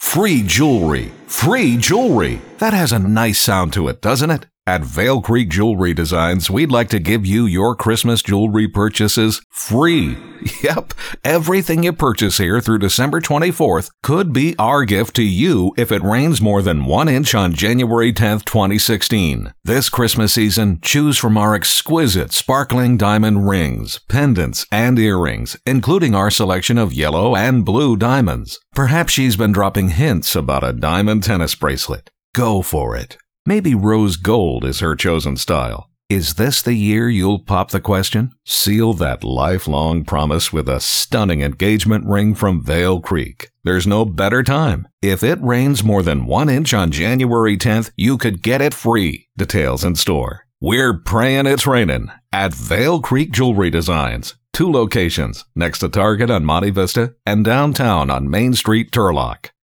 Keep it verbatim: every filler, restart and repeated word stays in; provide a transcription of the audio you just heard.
Free jewelry. Free jewelry. That has a nice sound to it, doesn't it? At Vail Creek Jewelry Designs, we'd like to give you your Christmas jewelry purchases free. Yep, everything you purchase here through December twenty-fourth could be our gift to you if it rains more than one inch on January tenth, twenty sixteen. This Christmas season, choose from our exquisite sparkling diamond rings, pendants, and earrings, including our selection of yellow and blue diamonds. Perhaps she's been dropping hints about a diamond tennis bracelet. Go for it. Maybe rose gold is her chosen style. Is this the year you'll pop the question? Seal that lifelong promise with a stunning engagement ring from Vail Creek. There's no better time. If it rains more than one inch on January tenth, you could get it free. Details in store. We're praying it's raining at Vail Creek Jewelry Designs. Two locations, next to Target on Monte Vista and downtown on Main Street, Turlock.